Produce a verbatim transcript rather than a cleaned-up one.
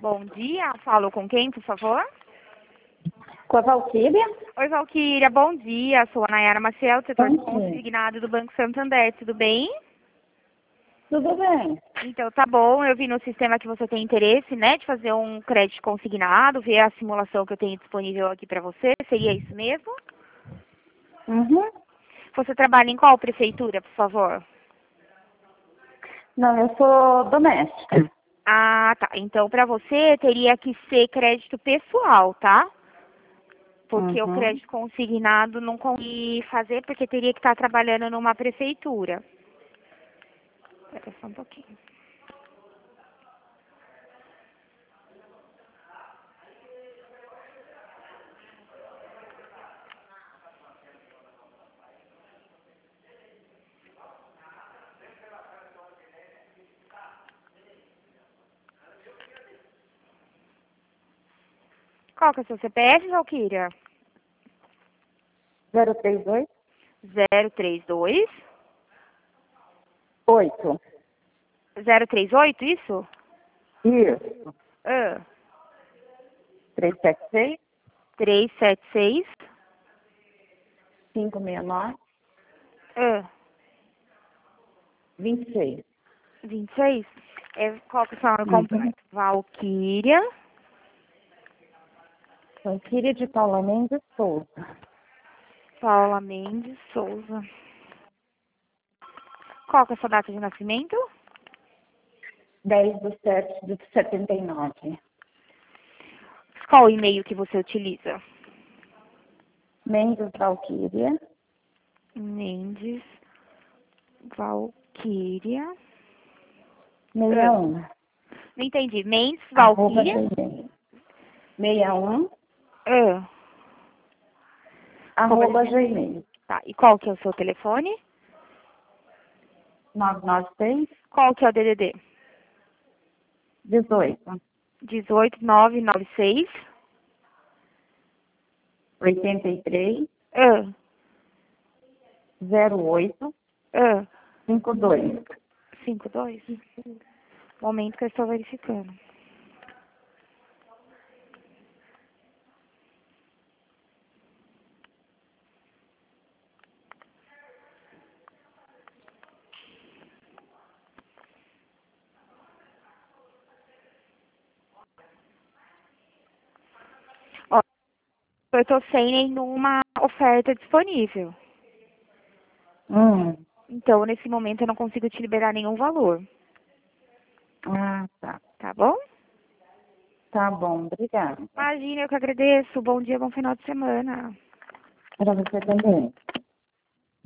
Bom dia, falo com quem, por favor? Com a Valquíria? Oi, Valquíria, bom dia. Sou a Nayara Maciel, setor de Bom dia. consignado do Banco Santander, tudo bem? Tudo bem. Então, tá bom, eu vi no sistema que você tem interesse, né, de fazer um crédito consignado, ver a simulação que eu tenho disponível aqui para você, seria isso mesmo? Uhum. Você trabalha em qual prefeitura, por favor? Não, eu sou doméstica. Ah, tá. Então, para você, teria que ser crédito pessoal, tá? Porque o Uhum. crédito consignado não consegui fazer, porque teria que estar trabalhando numa prefeitura. Espera só um pouquinho. Qual que é o seu C P F, Valquíria? zero três dois zero três dois oito. zero três oito, isso? Isso. Ah, três sete seis, três sete seis. cinco seis nove, Ah, vinte e seis. vinte e seis. É, qual que é o seu nome Uhum. completo? Valquíria. Valquíria de Paula Mendes Souza. Paula Mendes Souza. Qual que é a sua data de nascimento? dez de sete de setenta e nove. Qual o e-mail que você utiliza? Mendes Valquíria. Mendes Valquíria. sessenta e Ah, um. não entendi. Mendes Arroba Valquíria. gmail. sessenta e um. Ah, arroba Arroba gmail. gmail. Tá. E qual que é o seu telefone? nove nove seis, Qual que é o D D D? dezoito. dezoito nove nove seis. oitenta e três, Ah, zero oito, ah, cinco dois. cinco dois. Momento que eu estou verificando. Ó, eu estou sem nenhuma oferta disponível. Hum. Então, nesse momento, eu não consigo te liberar nenhum valor. Ah, tá. Tá bom? Tá bom, obrigada. Imagina, eu que agradeço. Bom dia, bom final de semana. Para você também.